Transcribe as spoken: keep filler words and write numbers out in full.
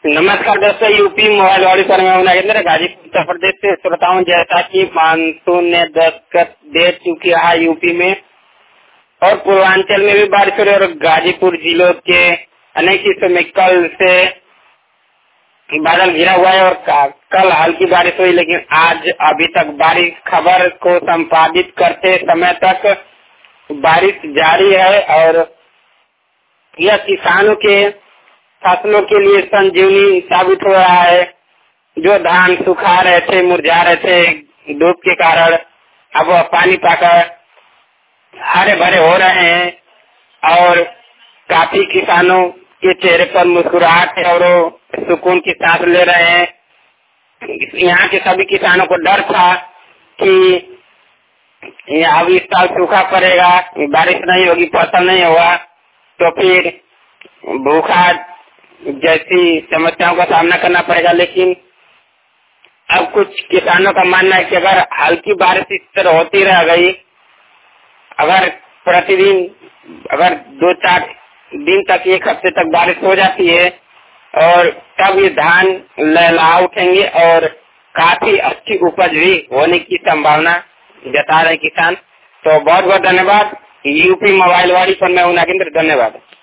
नमस्कार दोस्तों, UP mobile वाली पर मैं हूं नागेंद्र, गाजीपुर उत्तर प्रदेश से श्रोताओं। जैसा कि मानसून ने दस्तक दे चुकी है यूपी में और पूर्वांचल में भी बारिश हो रही है और गाजीपुर जिलों के अनेक हिस्सों में कल से बादल घिरा हुआ है और कल हल्की बारिश हुई, लेकिन आज अभी तक बारिश खबर को संपादित करते समय तक बारिश जारी है और यह किसानों के फसलों के लिए संजीवनी साबित हो रहा है। जो धान सुखा रहे थे, मुरझा रहे थे धूप के कारण, अब वह पानी पाकर हरे भरे हो रहे हैं और काफी किसानों के चेहरे पर मुस्कुराहट है और वो सुकून की सांस ले रहे हैं। यहाँ के सभी किसानों को डर था कि अब इस साल सूखा पड़ेगा, बारिश नहीं होगी, फसल नहीं होगा तो फिर भूखा जैसी समस्याओं का सामना करना पड़ेगा। लेकिन अब कुछ किसानों का मानना है कि अगर हल्की बारिश इस तरह होती रह गई, अगर प्रतिदिन अगर दो चार दिन तक, एक हफ्ते तक बारिश हो जाती है और तब ये धान लहला उठेंगे और काफी अच्छी उपज भी होने की संभावना जता रहे किसान। तो बहुत बहुत धन्यवाद। यूपी मोबाइल वाली पर मैं हूं नागेंद्र, धन्यवाद।